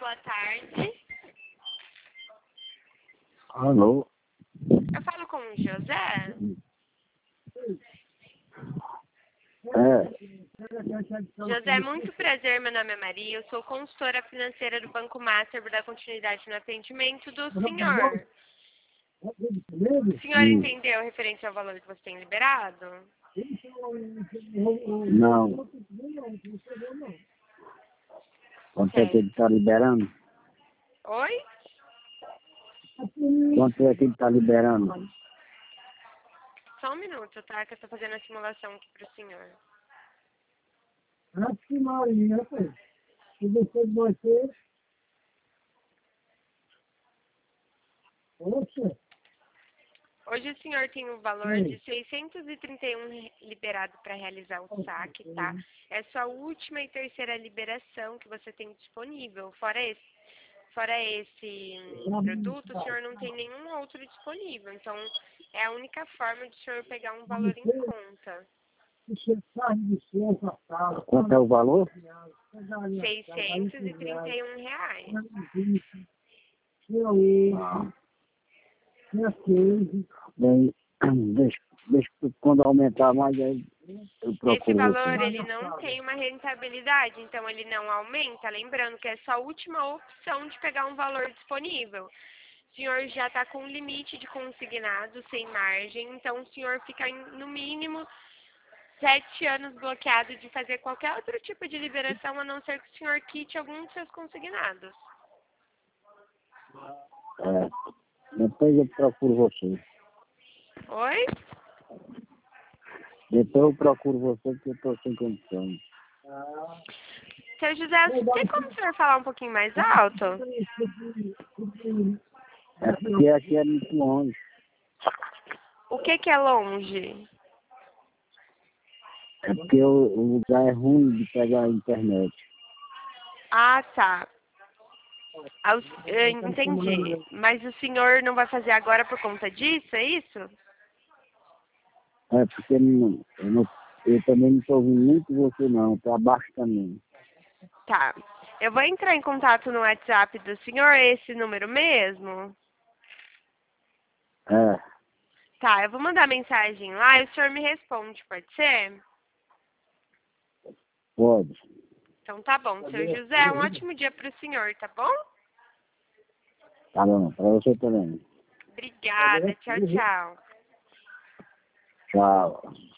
boa tarde. Alô? Eu falo com o José? José, muito prazer, meu nome é Maria, eu sou consultora financeira do Banco Master, para dar continuidade no atendimento do senhor. O senhor entendeu referente ao valor que você tem liberado? Não. Quanto é que ele está liberando? Oi? Quanto é que ele está liberando? Só um minuto, tá? Que eu estou fazendo a simulação aqui para o senhor. Acho que Maria, rapaz. Se você vai ser. Oxe. Hoje o senhor tem um valor de 631 liberado para realizar o saque, tá? É sua última e terceira liberação que você tem disponível. Fora esse produto, o senhor não tem nenhum outro disponível. Então, é a única forma de o senhor pegar um valor em conta. Quanto é o valor? R$ 631. Bem, deixa quando aumentar mais, aí eu procuro. Esse valor, ele não tem uma rentabilidade, então ele não aumenta. Lembrando que é só a última opção de pegar um valor disponível. O senhor já está com limite de consignado, sem margem, então o senhor fica no mínimo 7 anos bloqueado de fazer qualquer outro tipo de liberação, a não ser que o senhor quite algum dos seus consignados. Depois eu procuro você. Oi? Depois eu procuro você, porque eu estou sem condições. Seu José, tem como o senhor falar um pouquinho mais alto? É porque aqui é muito longe. O que é longe? É porque o lugar é ruim de pegar a internet. Ah, tá. Entendi. Mas o senhor não vai fazer agora por conta disso, é isso? É porque eu também não estou ouvindo muito você não, estou abaixo também. Tá. Eu vou entrar em contato no WhatsApp do senhor, esse número mesmo? É, Tá, eu vou mandar mensagem lá e o senhor me responde, pode ser? pode. Então tá bom, seu José, um ótimo dia pro senhor, tá bom? Tá bom, para você também. Obrigada, tchau, tchau. Tchau.